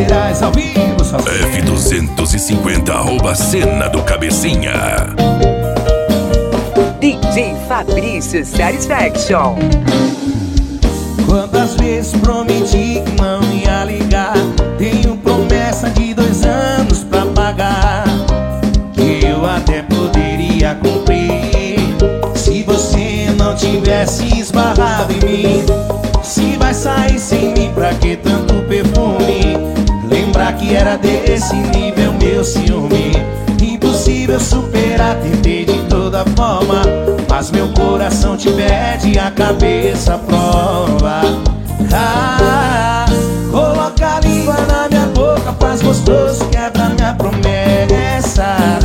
Gerais ao vivo, só F250, arroba cena do Cabecinha. DJ Fabrício Satisfaction. Quantas vezes prometi que não ia ligar? Tenho promessa de 2 anos pra pagar, que eu até poderia cumprir se você não tivesse esbarrado em mim. Se vai sair sem mim, pra que tanto perfume? Lembrar que era desse nível meu ciúme. Impossível superar, tentei de toda forma, mas meu coração te pede a cabeça à prova. Coloca a língua na minha boca, faz gostoso, quebra minha promessa.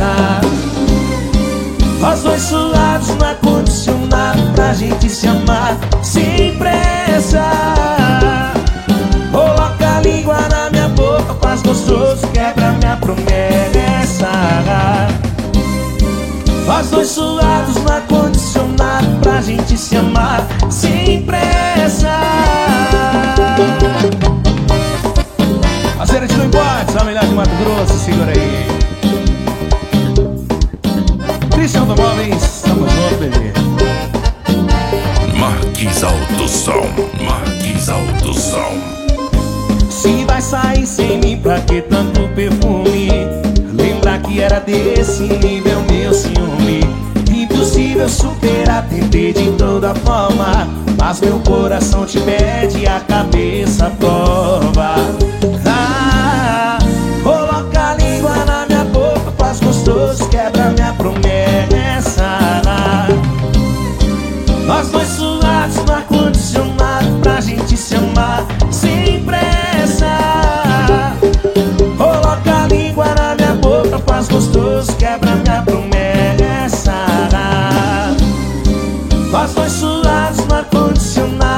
Nós dois suados no ar-condicionado pra gente se amar sem pressa. Coloca a língua na minha boca, faz gostoso, quebra minha promessa. Nós dois suados no ar-condicionado pra gente se amar sem pressa. A cena de não importa, a melhor de Mato Grosso, segura aí. Cristian Automóveis, tamo junto, bebê. Marquis Alto Som, Marquis Alto Som. Se vai sair sem mim, pra que tanto perfume? Lembrar que era desse nível meu ciúme. Impossível superar, tentei de toda forma, mas meu coração te pede a cabeça à prova. Coloca a língua na minha boca, faz gostoso, quebra minha promessa. Nós dois suados no ar-condicionado pra gente se amar sem pressa. Coloca a língua na minha boca, faz gostoso, quebra minha promessa. Nós dois suados no ar-condicionado